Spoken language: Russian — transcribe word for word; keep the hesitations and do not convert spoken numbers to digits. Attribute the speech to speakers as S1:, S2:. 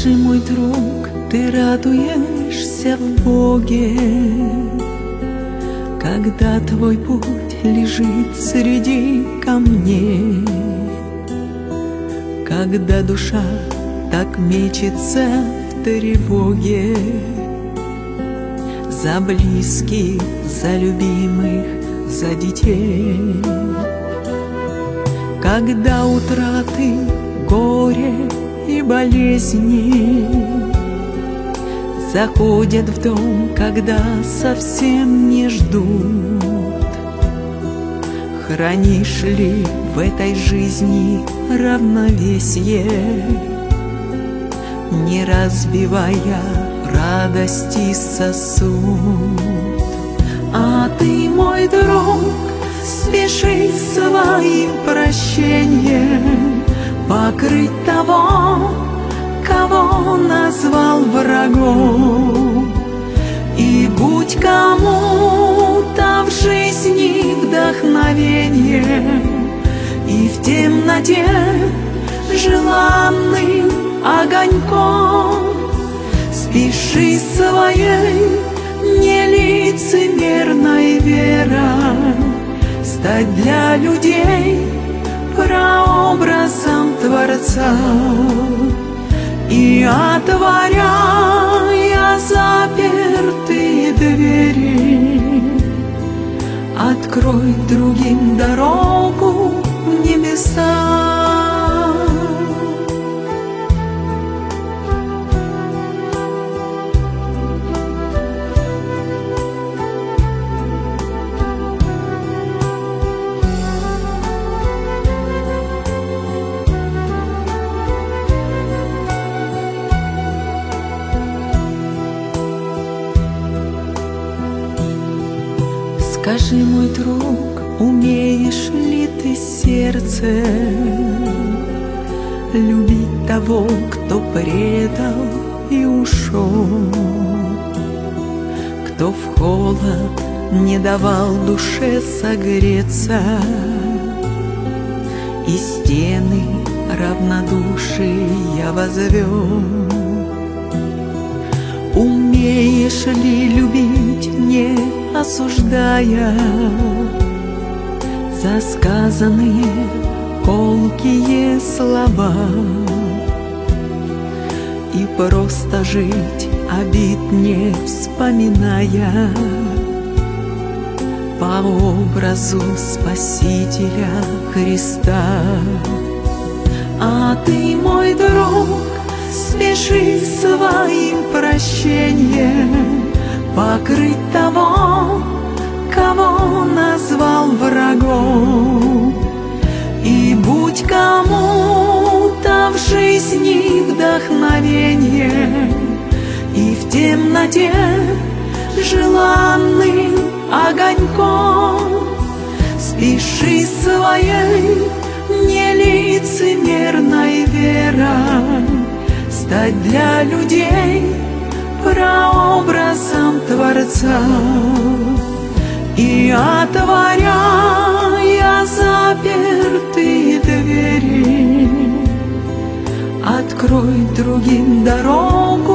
S1: Скажи, мой друг, ты радуешься в Боге, когда твой путь лежит среди камней, когда душа так мечется в тревоге за близких, за любимых, за детей, когда утраты, горе и болезни заходят в дом, когда совсем не ждут. Хранишь ли в этой жизни равновесие, не разбивая радости сосуд? А ты, мой друг, спеши своим прощением покрыть того, кого назвал врагом, и будь кому-то в жизни вдохновением, и в темноте желанным огоньком. Спеши своей нелицемерной верой стать для людей прообразом Творца, и отворяя запертые двери, открой другим дорогу в небеса. Скажи, мой друг, умеешь ли ты сердце любить того, кто предал и ушел, кто в холод не давал душе согреться, и стены равнодушия возвел? Умеешь ли любить, не осуждая за сказанные колкие слова, и просто жить, обид не вспоминая, по образу Спасителя Христа? А ты, мой друг, спеши своим прощением покрыть того, кого назвал врагом, и будь кому-то в жизни вдохновением, и в темноте желанным огоньком. Спеши своей нелицемерной верой стать для людей прообразом Творца, и отворяя запертые двери, открой другим дорогу